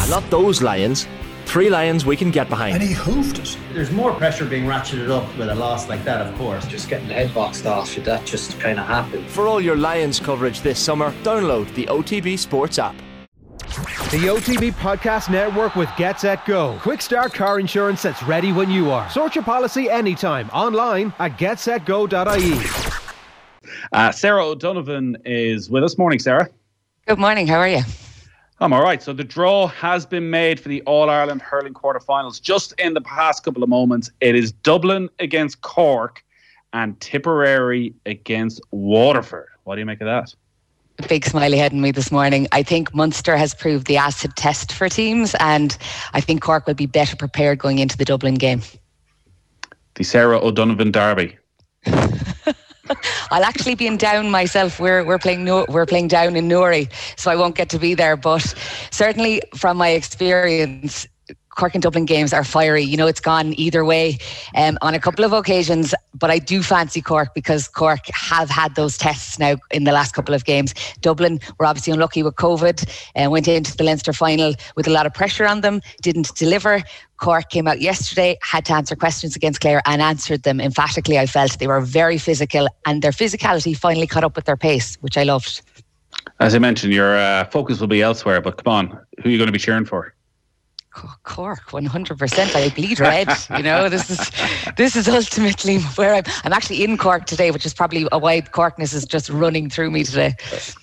not those Lions. 3 Lions we can get behind. And he hoofed it. There's more pressure being ratcheted up with a loss like that, of course. Just getting the head boxed off, should that just kind of happen? For all your Lions coverage this summer, download the OTB Sports app. The OTB Podcast Network with Get Set Go. Quick start car insurance that's ready when you are. Sort your policy anytime online at getsetgo.ie. Sarah O'Donovan is with us. Morning, Sarah. Good morning. How are you? I'm all right. So the draw has been made for the All-Ireland hurling quarterfinals. Just in the past couple of moments, it is Dublin against Cork and Tipperary against Waterford. What do you make of that? Big smiley head in me this morning. I think Munster has proved the acid test for teams, and I think Cork will be better prepared going into the Dublin game. The Sarah O'Donovan derby. I'll actually be in Down myself. We're playing Down in Newry, so I won't get to be there. But certainly from my experience, Cork and Dublin games are fiery. You know, it's gone either way on a couple of occasions, but I do fancy Cork because Cork have had those tests now in the last couple of games. Dublin were obviously unlucky with COVID and went into the Leinster final with a lot of pressure on them, didn't deliver. Cork came out yesterday, had to answer questions against Clare and answered them emphatically. I felt they were very physical and their physicality finally caught up with their pace, which I loved. As I mentioned, your focus will be elsewhere, but come on, who are you going to be cheering for? Cork, 100%. I bleed red. You know, this is ultimately where I'm actually in Cork today, which is probably why Corkness is just running through me today.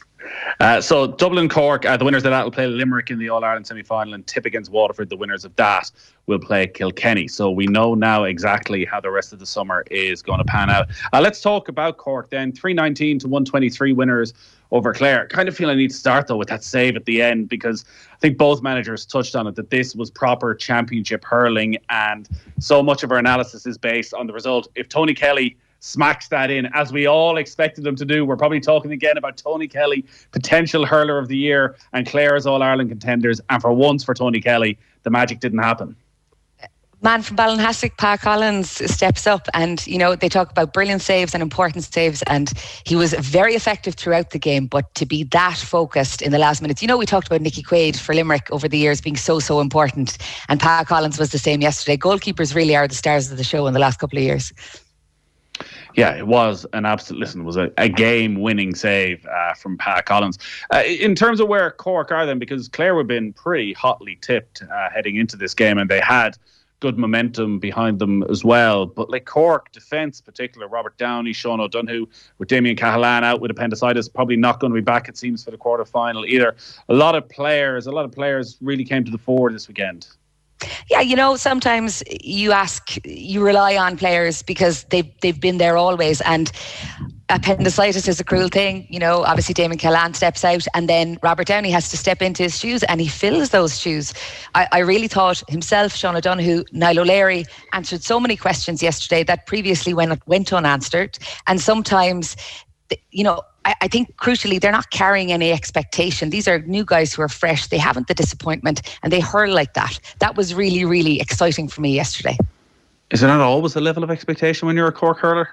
So Dublin Cork, the winners of that will play Limerick in the All-Ireland semi-final, and Tip against Waterford. The winners of that will play Kilkenny. So we know now exactly how the rest of the summer is going to pan out. Let's talk about Cork then. 319 to 123 winners over Clare. Kind of feel I need to start though with that save at the end, because I think both managers touched on it, that this was proper championship hurling, and so much of our analysis is based on the result. If Tony Kelly smacks that in, as we all expected him to do, we're probably talking again about Tony Kelly, potential hurler of the year, and Clare's All-Ireland contenders. And for once for Tony Kelly, the magic didn't happen. Man from Ballinhassig, Pa Collins, steps up, and you know, they talk about brilliant saves and important saves, and he was very effective throughout the game. But to be that focused in the last minutes, you know, we talked about Nicky Quaid for Limerick over the years being so important, and Pa Collins was the same yesterday. Goalkeepers really are the stars of the show in the last couple of years. Yeah, it was an absolute, listen, it was a game-winning save from Pa Collins. In terms of where Cork are then, because Clare have been pretty hotly tipped heading into this game, and they had good momentum behind them as well. But like Cork defence, particular Robert Downey, Sean O'Donoghue, with Damien Cahalane out with appendicitis, probably not going to be back, it seems, for the quarter final either. A lot of players really came to the fore this weekend. Yeah, you know, sometimes you rely on players because they've been there always, and appendicitis is a cruel thing. You know, obviously Damien Cahalane steps out, and then Robert Downey has to step into his shoes, and he fills those shoes. I really thought himself, Sean O'Donoghue, Niall O'Leary answered so many questions yesterday that previously went unanswered, and sometimes, you know, I think crucially they're not carrying any expectation. These are new guys who are fresh. They haven't the disappointment, and they hurl like that. That was really, really exciting for me yesterday. Is there not always a level of expectation when you're a Cork hurler?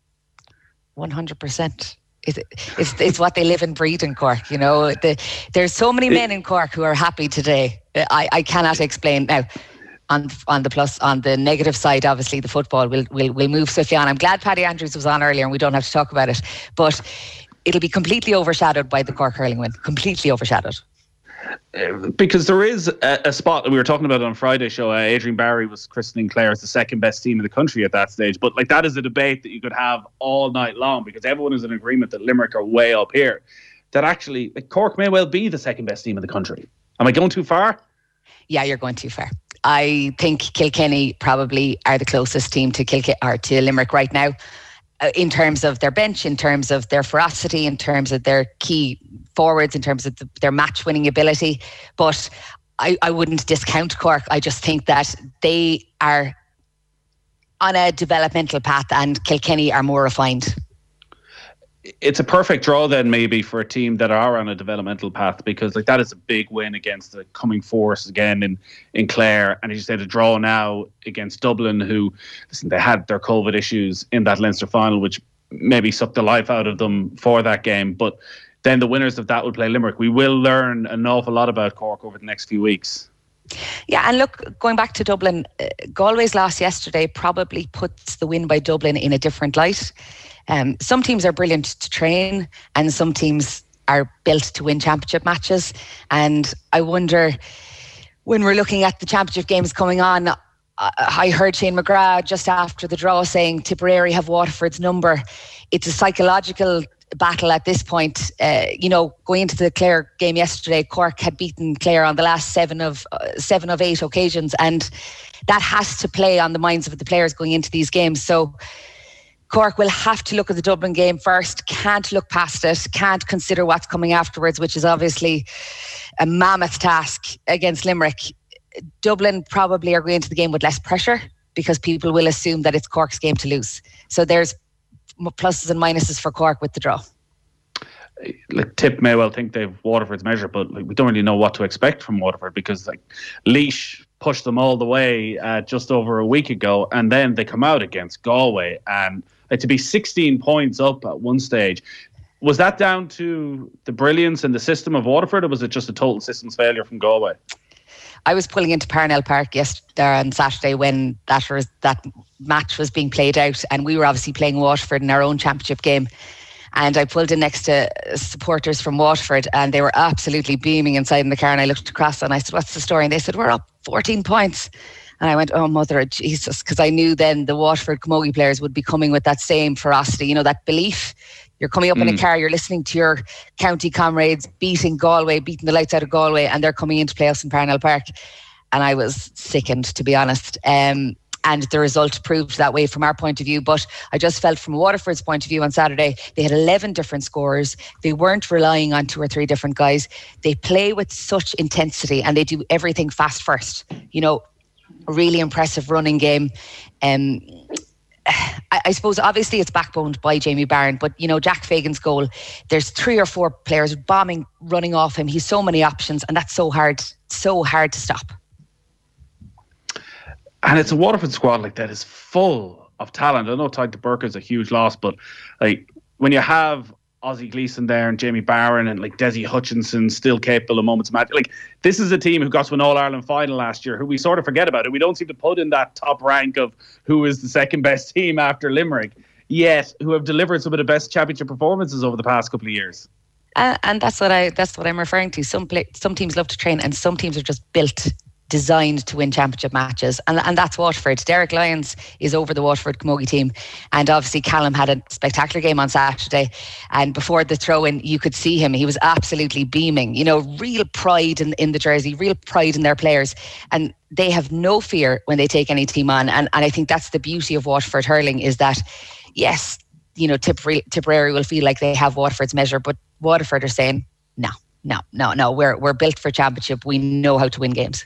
100%. It's what they live and breathe in Cork. You know, there's so many men in Cork who are happy today. I cannot explain now. On the negative side, obviously the football will move swiftly on. I'm glad Paddy Andrews was on earlier and we don't have to talk about it, but it'll be completely overshadowed by the Cork hurling win. Completely overshadowed. Because there is a spot that we were talking about on Friday's show. Adrian Barry was christening Clare as the second best team in the country at that stage. But like, that is a debate that you could have all night long, because everyone is in agreement that Limerick are way up here. That actually, like, Cork may well be the second best team in the country. Am I going too far? Yeah, you're going too far. I think Kilkenny probably are the closest team to Limerick right now, in terms of their bench, in terms of their ferocity, in terms of their key forwards, in terms of their match-winning ability. But I wouldn't discount Cork. I just think that they are on a developmental path and Kilkenny are more refined. It's a perfect draw then, maybe, for a team that are on a developmental path, because like, that is a big win against the coming force again in Clare. And as you said, a draw now against Dublin, who, listen, they had their COVID issues in that Leinster final, which maybe sucked the life out of them for that game. But then the winners of that will play Limerick. We will learn an awful lot about Cork over the next few weeks. Yeah, and look, going back to Dublin, Galway's loss yesterday probably puts the win by Dublin in a different light. Some teams are brilliant to train, and some teams are built to win championship matches. And I wonder, when we're looking at the championship games coming on, I heard Shane McGrath just after the draw saying Tipperary have Waterford's number. It's a psychological battle at this point. Going into the Clare game yesterday, Cork had beaten Clare on the last 7 of 8 occasions, and that has to play on the minds of the players going into these games. So Cork will have to look at the Dublin game first, can't look past it, can't consider what's coming afterwards, which is obviously a mammoth task against Limerick. Dublin probably are going into the game with less pressure because people will assume that it's Cork's game to lose. So there's pluses and minuses for Cork with the draw. Like, Tip may well think they've Waterford's measure, but we don't really know what to expect from Waterford, because Laois pushed them all the way just over a week ago, and then they come out against Galway, and to be 16 points up at one stage. Was that down to the brilliance and the system of Waterford, or was it just a total systems failure from Galway? I was pulling into Parnell Park yesterday on Saturday when that match was being played out, and we were obviously playing Waterford in our own championship game. And I pulled in next to supporters from Waterford, and they were absolutely beaming inside in the car. And I looked across and I said, "What's the story?" And they said, "We're up 14 points." And I went, "Oh, mother of Jesus," because I knew then the Waterford Camogie players would be coming with that same ferocity, that belief. You're coming up in a car, you're listening to your county comrades beating Galway, beating the lights out of Galway, and they're coming in to play us in Parnell Park. And I was sickened, to be honest. And the result proved that way from our point of view. But I just felt from Waterford's point of view on Saturday, they had 11 different scorers. They weren't relying on 2 or 3 different guys. They play with such intensity and they do everything fast first. A really impressive running game. I suppose obviously it's backboned by Jamie Barron, but Jack Fagan's goal, there's 3 or 4 players bombing, running off him. He's so many options, and that's so hard to stop. And it's a Waterford squad that is full of talent. I know Tadhg de Búrca is a huge loss, but when you have Ozzie Gleeson there and Jamie Barron and Desi Hutchinson still capable of moments of magic, this is a team who got to an All-Ireland final last year, who we sort of forget about, who we don't seem to put in that top rank of who is the second best team after Limerick, yet who have delivered some of the best championship performances over the past couple of years. And that's what I'm referring to. Some teams love to train, and some teams are just designed to win championship matches, and that's Waterford. Derek Lyons is over the Waterford Camogie team, and obviously Callum had a spectacular game on Saturday, and before the throw-in you could see him, he was absolutely beaming, real pride in the jersey, real pride in their players, and they have no fear when they take any team on, and I think that's the beauty of Waterford hurling, is that yes, Tipperary will feel like they have Waterford's measure, but Waterford are saying no, we're built for championship, we know how to win games.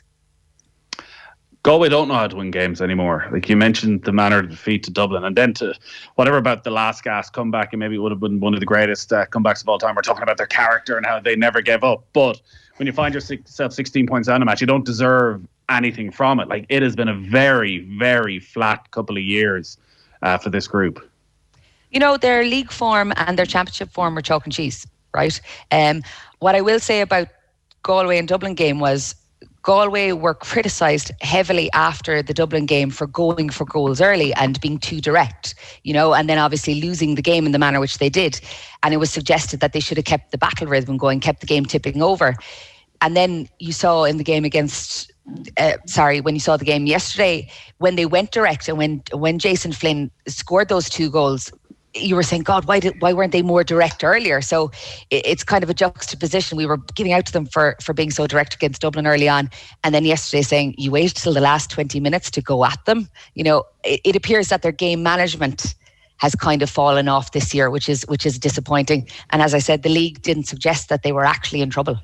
Galway don't know how to win games anymore. You mentioned the manner of defeat to Dublin, and then to whatever about the last gasp comeback, and maybe it would have been one of the greatest comebacks of all time. We're talking about their character and how they never gave up. But when you find yourself 16 points down a match, you don't deserve anything from it. It has been a very, very flat couple of years for this group. Their league form and their championship form are chalk and cheese, right? What I will say about Galway and Dublin game was, Galway were criticised heavily after the Dublin game for going for goals early and being too direct, and then obviously losing the game in the manner which they did. And it was suggested that they should have kept the battle rhythm going, kept the game tipping over. And then you saw in the game when you saw the game yesterday, when they went direct and when Jason Flynn scored those 2 goals, you were saying, God, why weren't they more direct earlier? So it's kind of a juxtaposition. We were giving out to them for being so direct against Dublin early on, and then yesterday saying you waited till the last 20 minutes to go at them. It appears that their game management has kind of fallen off this year, which is disappointing. And as I said, the league didn't suggest that they were actually in trouble.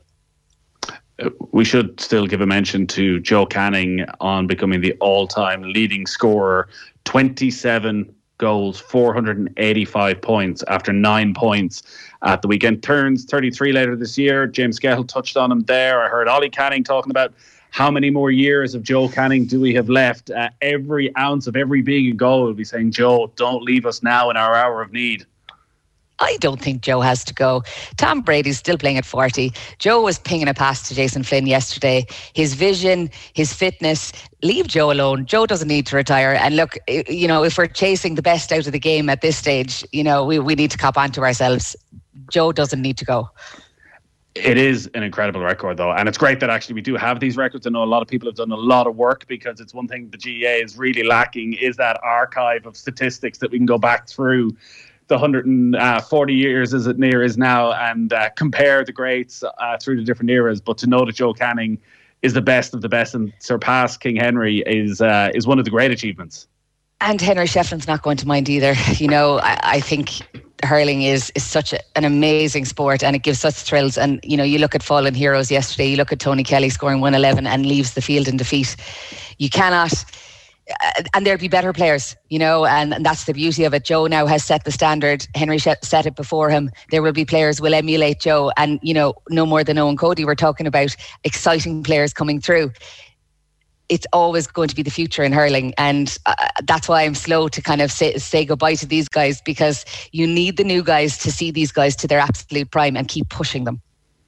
We should still give a mention to Joe Canning on becoming the all-time leading scorer, 27 goals, 485 points after 9 points at the weekend. Turns 33 later this year. James Skehill touched on him there. I heard Ollie Canning talking about how many more years of Joe Canning do we have left. Every ounce of every being in goal will be saying, Joe, don't leave us now in our hour of need. I don't think Joe has to go. Tom Brady's still playing at 40. Joe was pinging a pass to Jason Flynn yesterday. His vision, his fitness, leave Joe alone. Joe doesn't need to retire. And look, if we're chasing the best out of the game at this stage, we need to cop onto ourselves. Joe doesn't need to go. It is an incredible record, though, and it's great that actually we do have these records. I know a lot of people have done a lot of work, because it's one thing the GAA is really lacking, is that archive of statistics that we can go back through the 140 years as it near is now, and compare the greats through the different eras. But to know that Joe Canning is the best of the best and surpass King Henry is one of the great achievements. And Henry Shefflin's not going to mind either. I think hurling is such an amazing sport, and it gives such thrills. And you look at fallen heroes yesterday, you look at Tony Kelly scoring 111 and leaves the field in defeat. You cannot, and there'll be better players, and that's the beauty of it. Joe now has set the standard. Henry set it before him. There will be players who will emulate Joe, and no more than Owen Cody. We're talking about exciting players coming through. It's always going to be the future in hurling, and that's why I'm slow to kind of say goodbye to these guys, because you need the new guys to see these guys to their absolute prime and keep pushing them.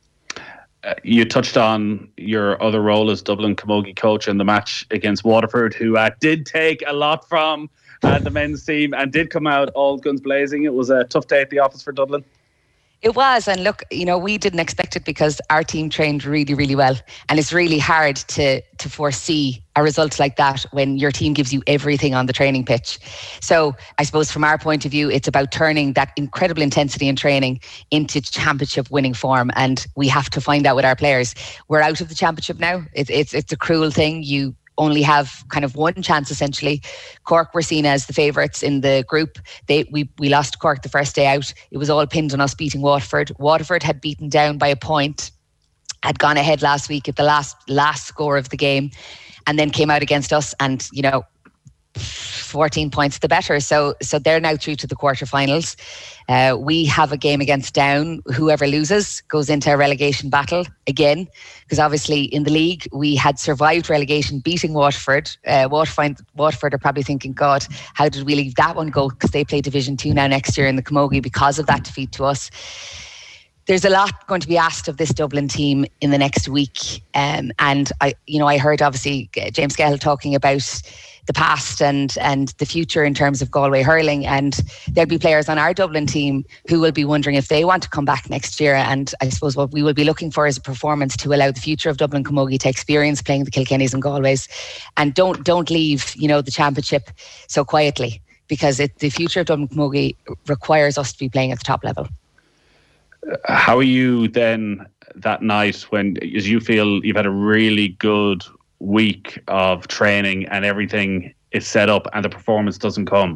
You touched on your other role as Dublin Camogie coach in the match against Waterford, who did take a lot from the men's team and did come out all guns blazing. It was a tough day at the office for Dublin. It was, and look, we didn't expect it, because our team trained really, really well, and it's really hard to foresee a result like that when your team gives you everything on the training pitch. So I suppose from our point of view, it's about turning that incredible intensity in training into championship winning form, and we have to find out with our players. We're out of the championship now. It's a cruel thing. You only have kind of one chance, essentially. Cork were seen as the favourites in the group. We lost Cork the first day out. It was all pinned on us beating Waterford. Waterford had beaten down by a point, had gone ahead last week at the last score of the game, and then came out against us, and 14 points the better. So they're now through to the quarterfinals. We have a game against Down. Whoever loses goes into a relegation battle again, because obviously in the league we had survived relegation beating Waterford. Waterford are probably thinking, God, how did we leave that one go? Because they play Division 2 now next year in the Camogie because of that defeat to us. There's a lot going to be asked of this Dublin team in the next week. And I heard obviously James Scahill talking about the past and the future in terms of Galway hurling, and there'll be players on our Dublin team who will be wondering if they want to come back next year. And I suppose what we will be looking for is a performance to allow the future of Dublin Camogie to experience playing the Kilkennys and Galways, and don't leave the championship so quietly, because the future of Dublin Camogie requires us to be playing at the top level. How are you then that night when, as you feel you've had a really good week of training and everything is set up and the performance doesn't come?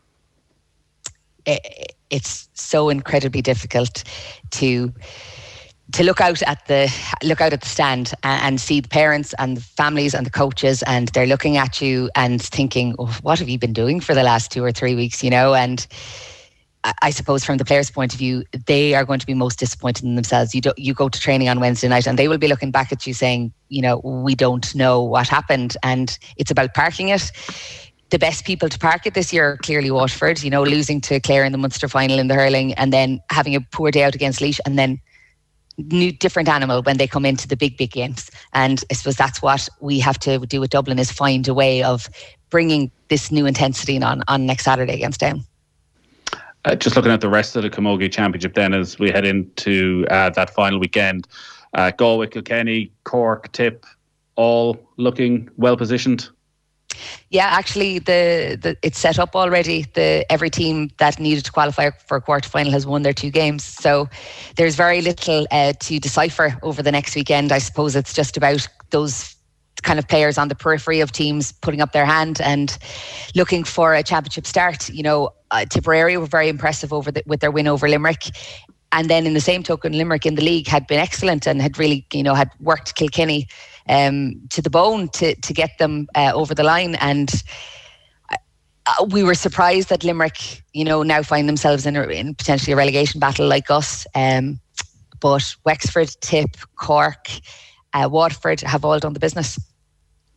It's so incredibly difficult to look out at the stand and see the parents and the families and the coaches, and they're looking at you and thinking, oh, what have you been doing for the last 2 or 3 weeks, and I suppose from the players' point of view, they are going to be most disappointed in themselves. You go to training on Wednesday night and they will be looking back at you saying, we don't know what happened, and it's about parking it. The best people to park it this year are clearly Waterford, losing to Clare in the Munster final in the hurling, and then having a poor day out against Laois, and then different animal when they come into the big games. And I suppose that's what we have to do with Dublin, is find a way of bringing this new intensity on next Saturday against Down. Just looking at the rest of the Camogie Championship then, as we head into that final weekend, Galway, Kilkenny, Cork, Tip, all looking well positioned. Yeah, actually, it's set up already. Every team that needed to qualify for a quarterfinal has won their 2 games. So there's very little to decipher over the next weekend. I suppose it's just about those kind of players on the periphery of teams putting up their hand and looking for a championship start. Tipperary were very impressive with their win over Limerick. And then in the same token, Limerick in the league had been excellent and had really, had worked Kilkenny to the bone to get them over the line. And we were surprised that Limerick, now find themselves in potentially a relegation battle like us. But Wexford, Tip, Cork, Waterford have all done the business.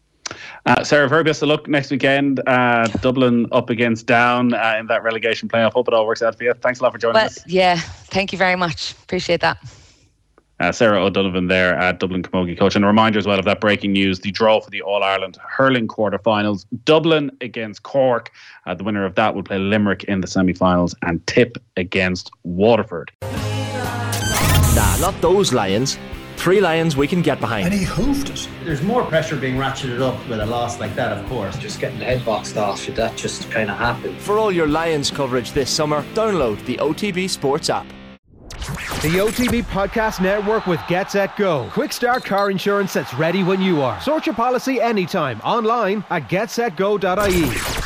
Sarah, very best of luck next weekend. Dublin up against Down in that relegation playoff. Hope it all works out for you. Thanks a lot for joining us. Yeah, thank you very much. Appreciate that. Sarah O'Donovan there at Dublin Camogie coach. And a reminder as well of that breaking news, the draw for the All-Ireland hurling quarterfinals. Dublin against Cork. The winner of that will play Limerick in the semi-finals and Tip against Waterford. Nah, not those Lions. 3 Lions we can get behind. And he hoofed it. There's more pressure being ratcheted up with a loss like that, of course. Just getting the head boxed off you, that just kind of happened. For all your Lions coverage this summer, download the OTB Sports app. The OTB Podcast Network with Get Set Go. Quick start car insurance that's ready when you are. Sort your policy anytime online at getsetgo.ie.